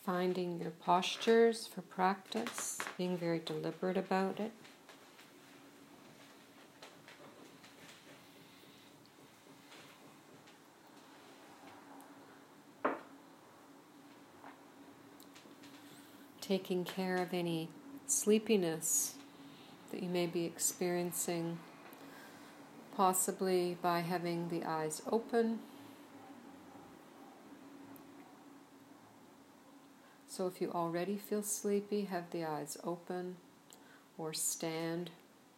Finding your postures for practice, being very deliberate about it. Taking care of any sleepiness that you may be experiencing, possibly by having the eyes open. So if you already feel sleepy, have the eyes open or stand.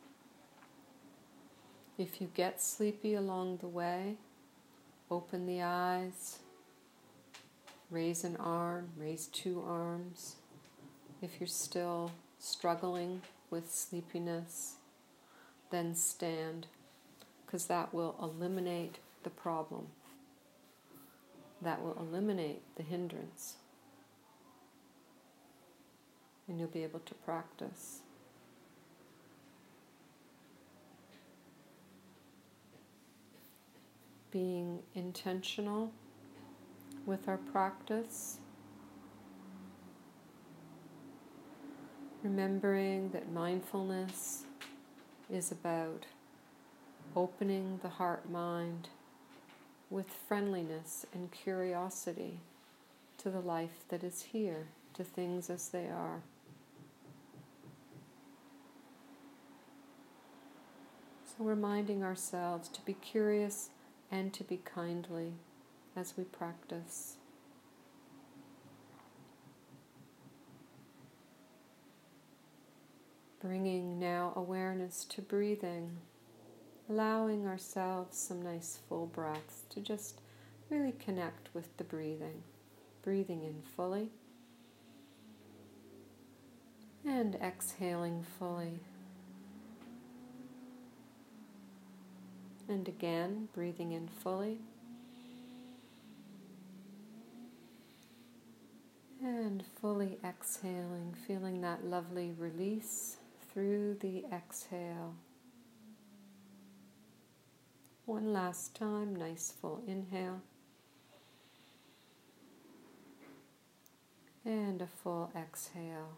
If you get sleepy along the way, open the eyes, raise an arm, raise two arms. If you're still struggling with sleepiness, then stand, because that will eliminate the problem. That will eliminate the hindrance. And you'll be able to practice. Being intentional with our practice. Remembering that mindfulness is about opening the heart-mind with friendliness and curiosity to the life that is here, to things as they are. So reminding ourselves to be curious and to be kindly as we practice. Bringing now awareness to breathing, allowing ourselves some nice full breaths to just really connect with the breathing. Breathing in fully and exhaling fully. And again, breathing in fully and fully exhaling, feeling that lovely release through the exhale. One last time, nice full inhale and a full exhale.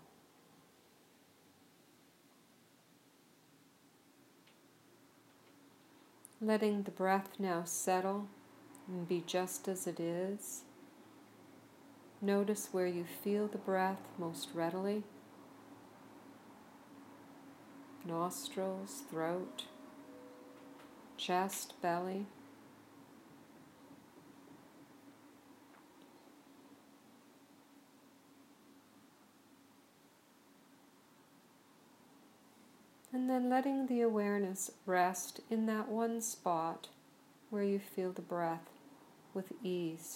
Letting the breath now settle and be just as it is. Notice where you feel the breath most readily. Nostrils, throat, chest, belly. And then letting the awareness rest in that one spot where you feel the breath with ease.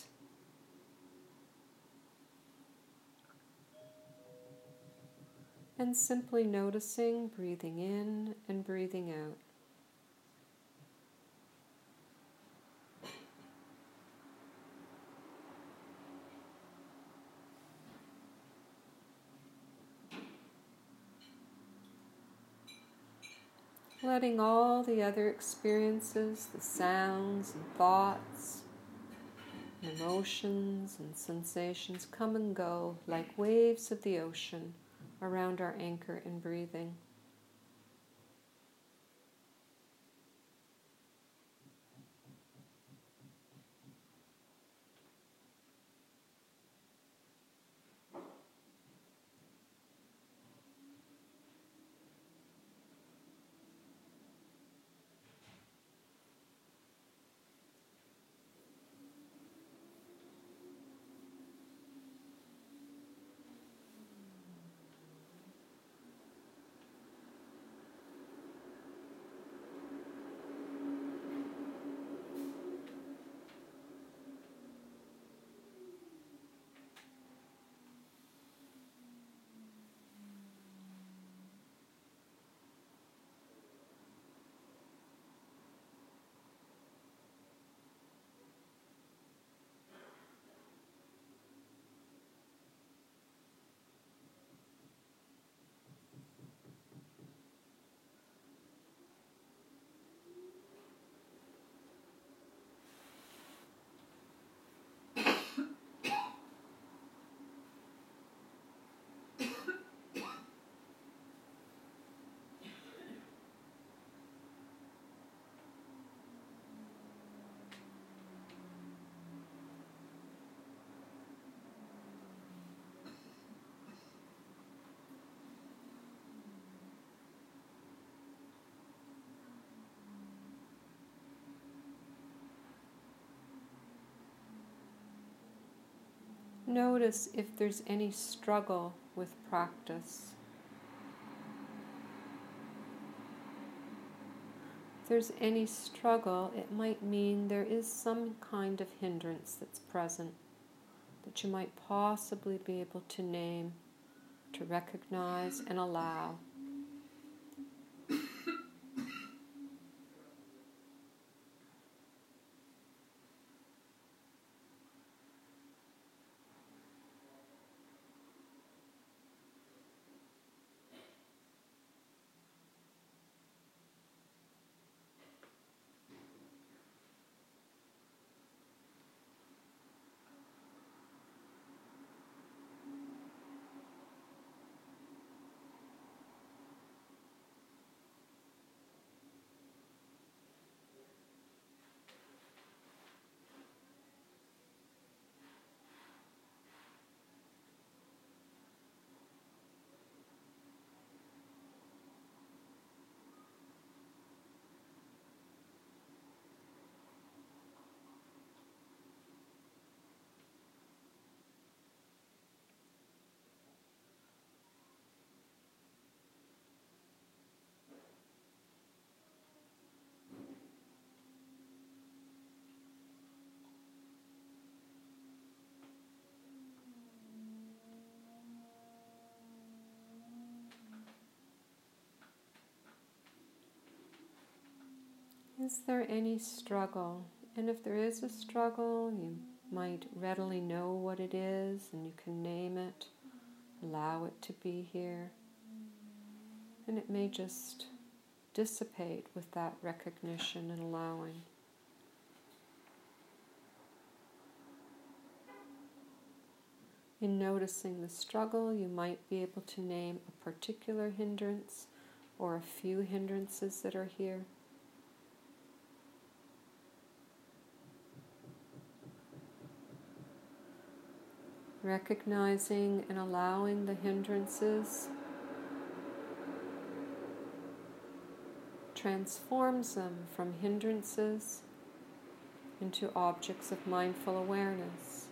And simply noticing, breathing in and breathing out. Letting all the other experiences, the sounds and thoughts, emotions and sensations come and go like waves of the ocean around our anchor in breathing. Notice if there's any struggle with practice. If there's any struggle, it might mean there is some kind of hindrance that's present that you might possibly be able to name, to recognize and allow. Is there any struggle? And if there is a struggle, you might readily know what it is and you can name it, allow it to be here. And it may just dissipate with that recognition and allowing. In noticing the struggle, you might be able to name a particular hindrance or a few hindrances that are here. Recognizing and allowing the hindrances transforms them from hindrances into objects of mindful awareness.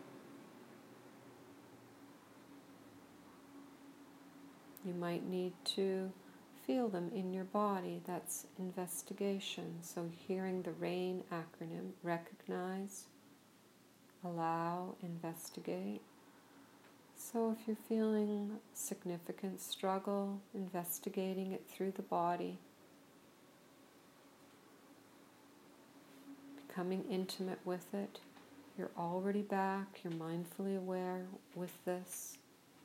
You might need to feel them in your body. That's investigation. So hearing the RAIN acronym, recognize, allow, investigate. So if you're feeling significant struggle, investigating it through the body, becoming intimate with it, you're already back, you're mindfully aware with this.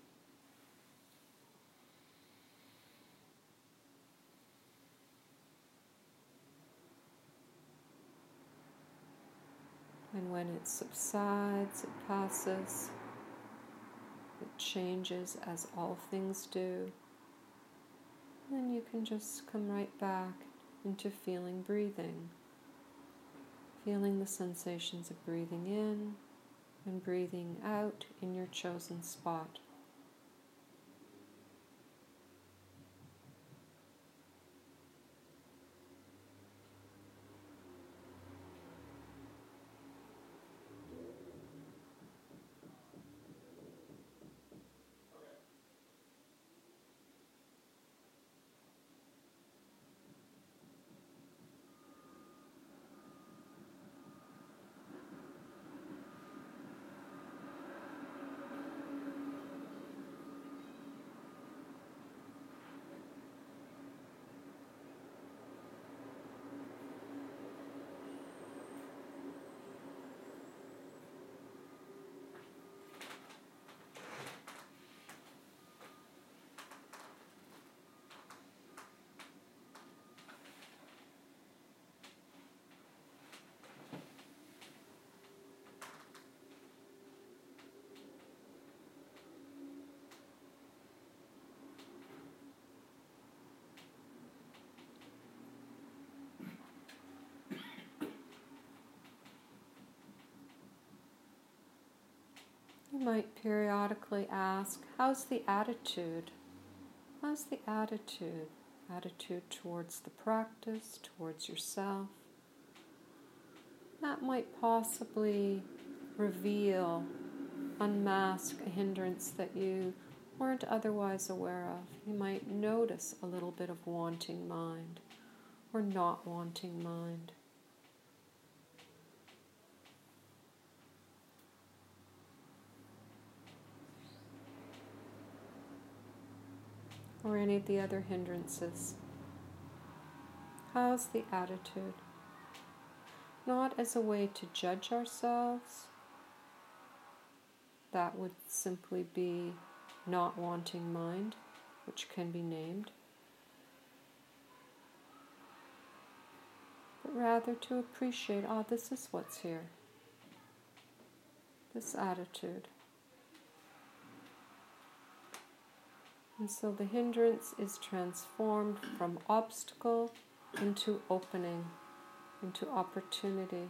And when it subsides, it passes, it changes as all things do. Then you can just come right back into feeling breathing. Feeling the sensations of breathing in and breathing out in your chosen spot. You might periodically ask, how's the attitude? How's the attitude? Attitude towards the practice, towards yourself. That might possibly reveal unmask a hindrance that you weren't otherwise aware of. You might notice a little bit of wanting mind or not wanting mind. Or any of the other hindrances. How's the attitude? Not as a way to judge ourselves. That would simply be not wanting mind, which can be named. But rather to appreciate, this is what's here. This attitude. And so the hindrance is transformed from obstacle into opening, into opportunity.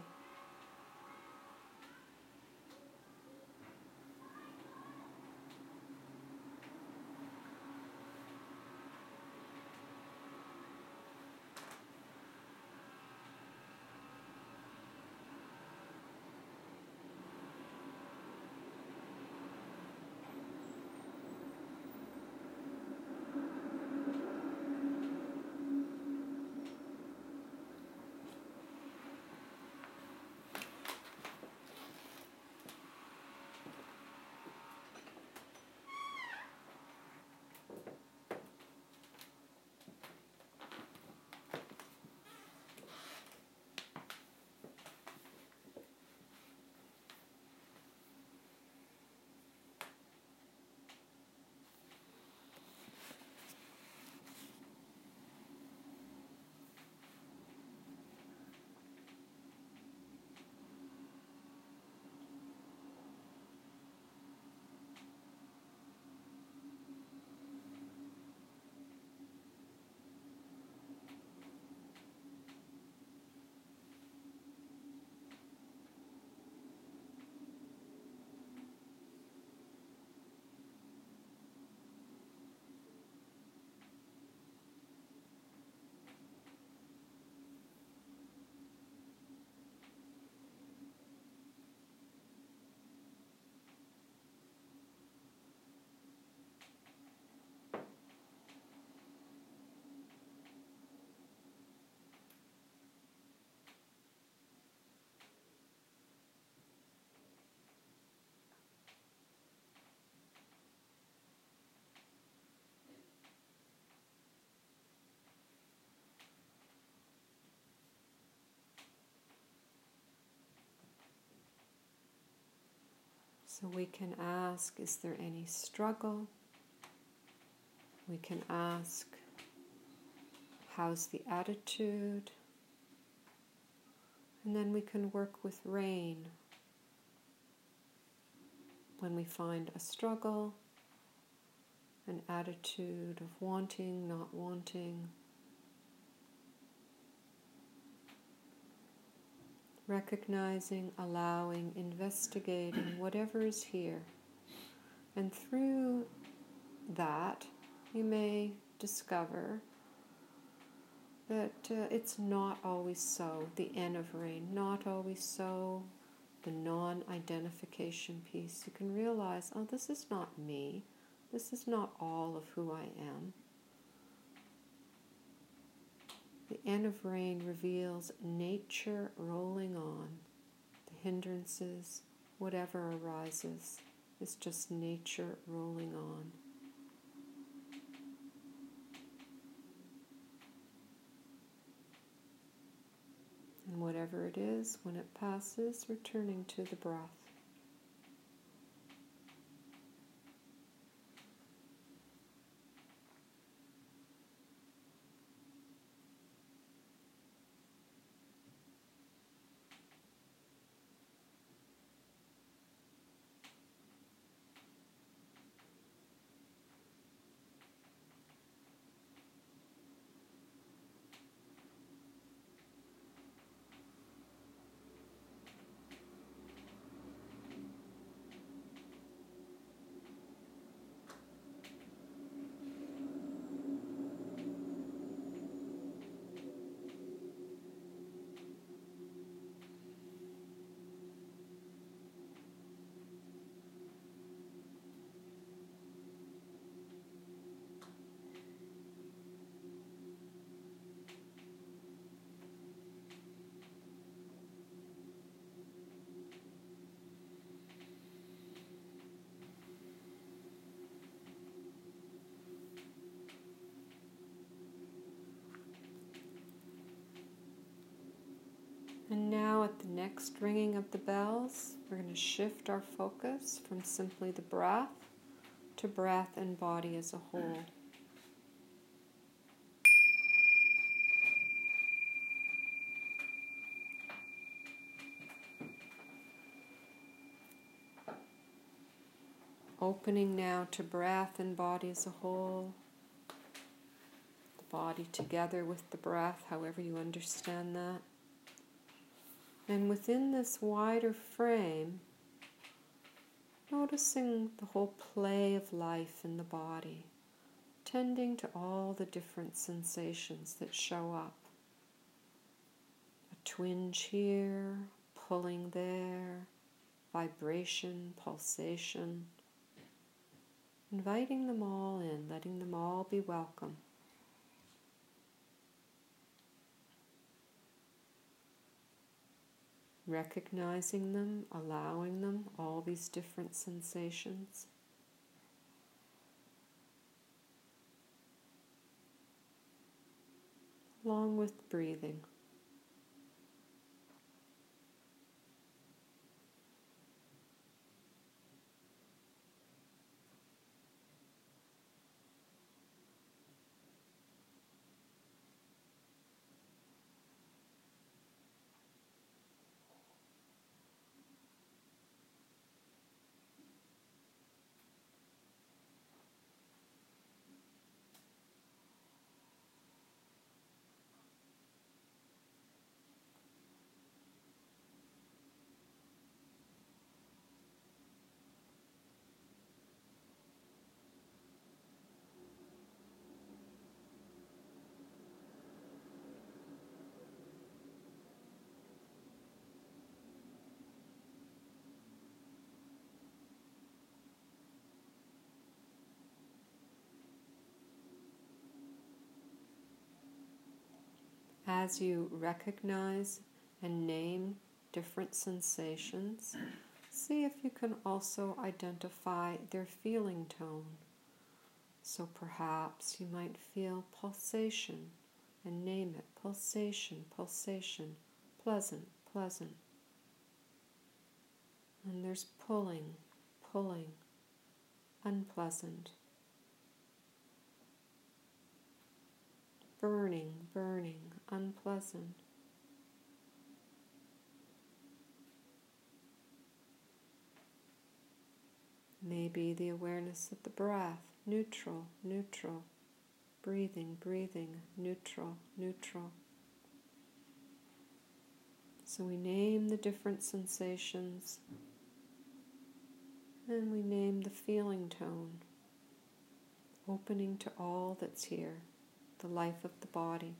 So we can ask, is there any struggle? We can ask, how's the attitude? And then we can work with rain. When we find a struggle, an attitude of wanting, not wanting, recognizing, allowing, investigating whatever is here. And through that, you may discover that it's not always so, the N of rain, not always so, the non-identification piece. You can realize, this is not me. This is not all of who I am. The N of rain reveals nature rolling on. The hindrances, whatever arises, is just nature rolling on. And whatever it is, when it passes, returning to the breath. next ringing of the bells, we're going to shift our focus from simply the breath to breath and body as a whole. Opening now to breath and body as a whole. The body together with the breath, however you understand that. And within this wider frame, noticing the whole play of life in the body, tending to all the different sensations that show up. A twinge here, pulling there, vibration, pulsation. Inviting them all in, letting them all be welcome. Recognizing them, allowing them, all these different sensations. Along with breathing. As you recognize and name different sensations, see if you can also identify their feeling tone. So perhaps you might feel pulsation and name it. Pulsation, pulsation, pleasant, pleasant. And there's pulling, pulling, unpleasant. Burning, burning, unpleasant. Maybe the awareness of the breath, neutral, neutral. Breathing, breathing, neutral, neutral. So we name the different sensations and we name the feeling tone, opening to all that's here, the life of the body.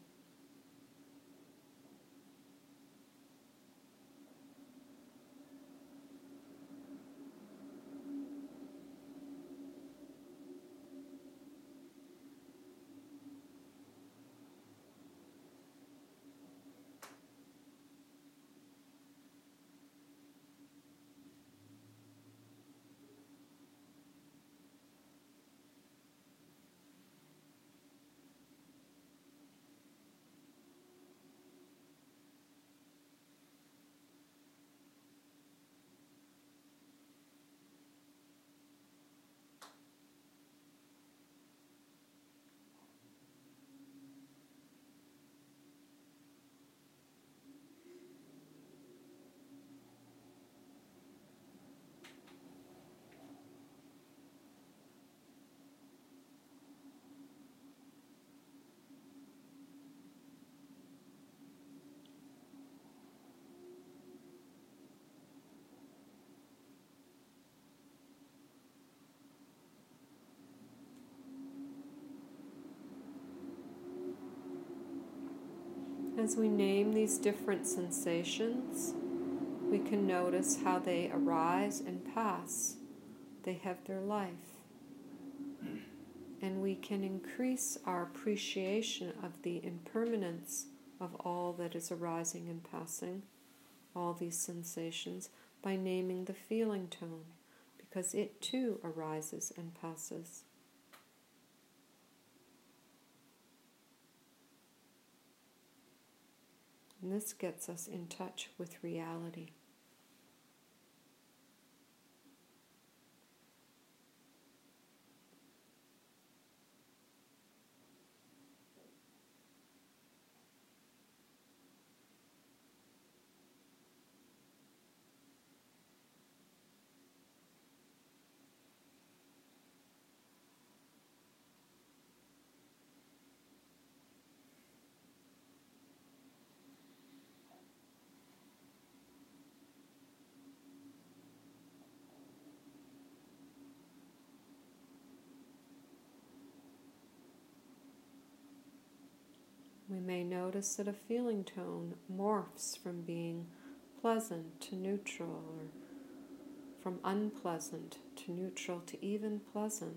As we name these different sensations, we can notice how they arise and pass. They have their life. And we can increase our appreciation of the impermanence of all that is arising and passing, all these sensations, by naming the feeling tone, because it too arises and passes. And this gets us in touch with reality. We may notice that a feeling tone morphs from being pleasant to neutral, or from unpleasant to neutral to even pleasant.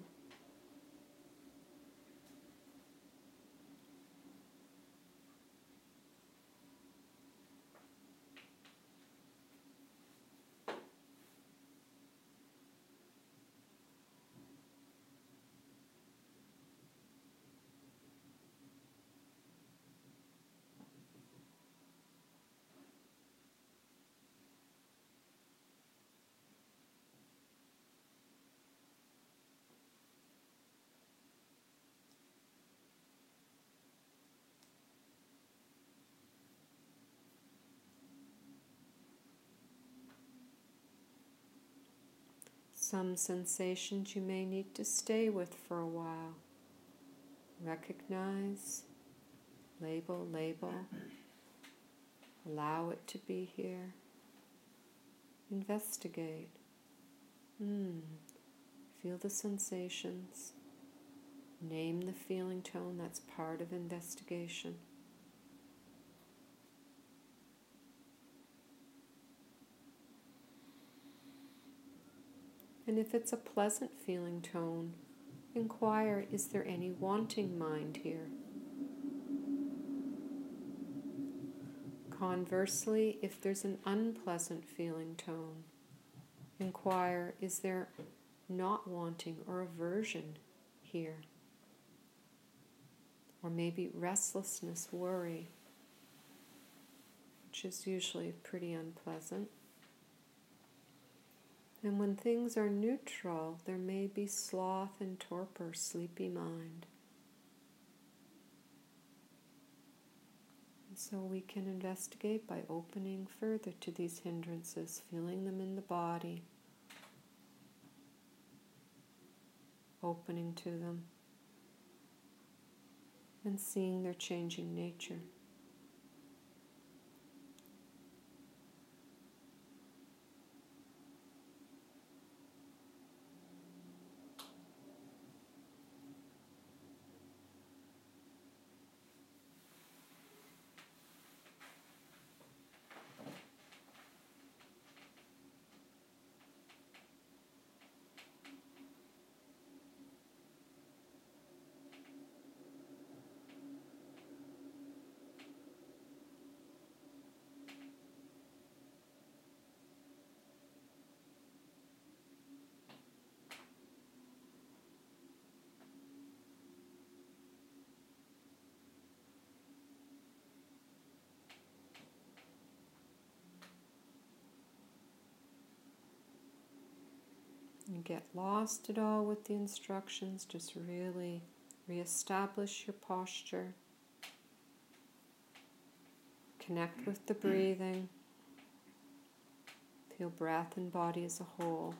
Some sensations you may need to stay with for a while. Recognize, label, allow it to be here. Investigate. Feel the sensations. Name the feeling tone. That's part of investigation. And if it's a pleasant feeling tone, inquire, is there any wanting mind here? Conversely, if there's an unpleasant feeling tone, inquire, is there not wanting or aversion here? Or maybe restlessness, worry, which is usually pretty unpleasant. And when things are neutral, there may be sloth and torpor, sleepy mind. And so we can investigate by opening further to these hindrances, feeling them in the body, opening to them, and seeing their changing nature. You get lost at all with the instructions, just really reestablish your posture. Connect with the breathing. Feel breath and body as a whole.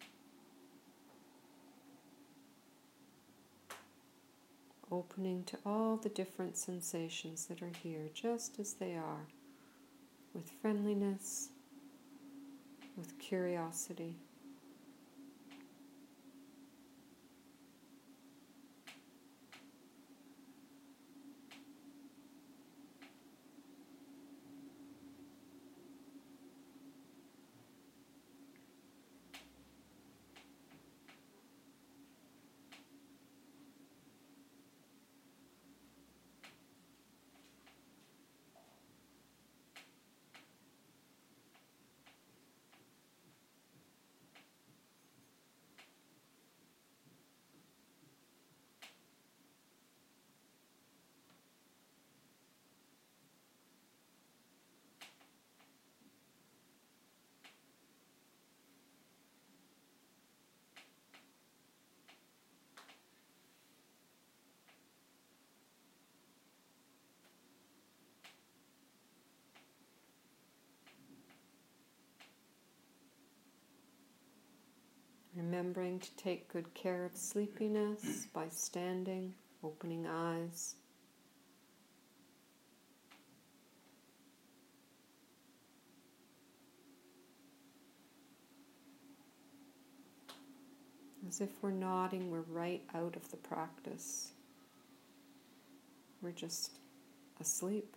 Opening to all the different sensations that are here, just as they are, with friendliness, with curiosity. remembering to take good care of sleepiness by standing, opening eyes. As if we're nodding, we're right out of the practice. We're just asleep.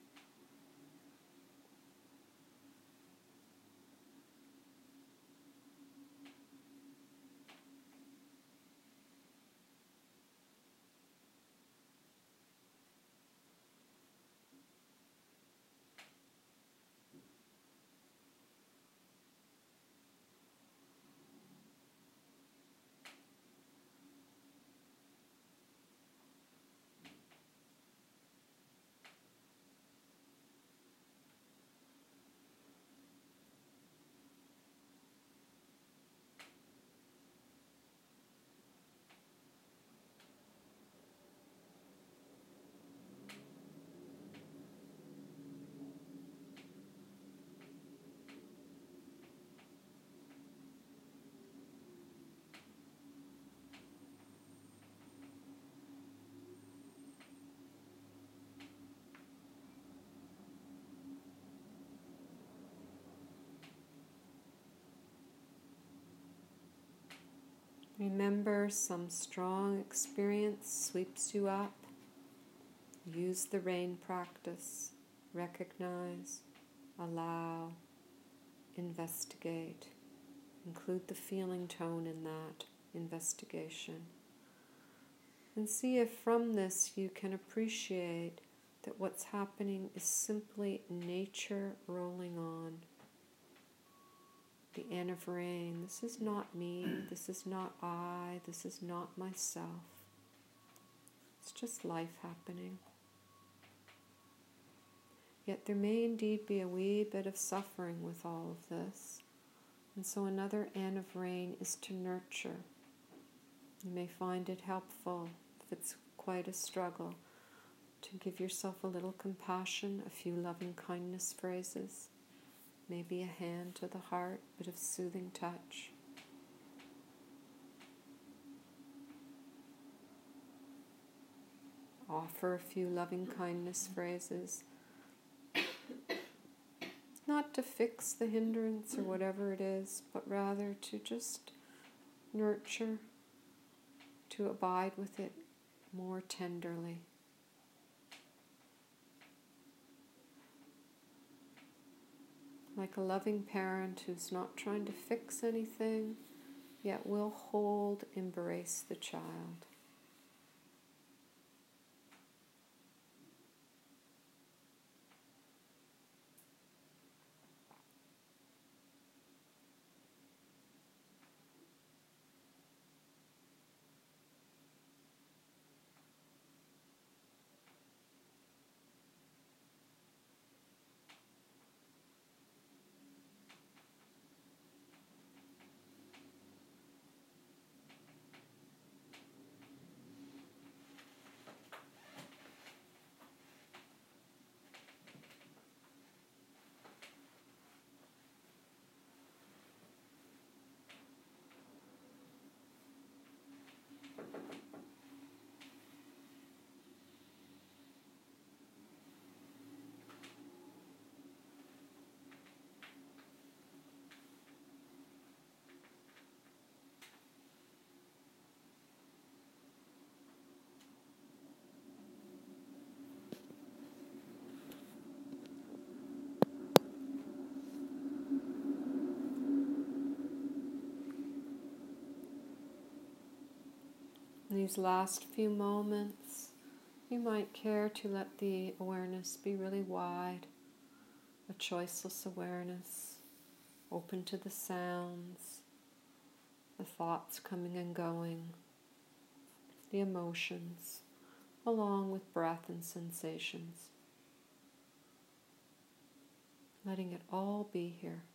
Remember, some strong experience sweeps you up. Use the rain practice. Recognize, allow, investigate. Include the feeling tone in that investigation. And see if from this you can appreciate that what's happening is simply nature rolling on. The end of rain. This is not me. This is not I. This is not myself. It's just life happening. Yet there may indeed be a wee bit of suffering with all of this. And so another end of rain is to nurture. You may find it helpful, if it's quite a struggle, to give yourself a little compassion, a few loving kindness phrases. Maybe a hand to the heart, a bit of soothing touch. Offer a few loving kindness phrases. Not to fix the hindrance or whatever it is, but rather to just nurture, to abide with it more tenderly. Like a loving parent who's not trying to fix anything, yet will hold, embrace the child. In these last few moments, you might care to let the awareness be really wide, a choiceless awareness, open to the sounds, the thoughts coming and going, the emotions, along with breath and sensations. Letting it all be here.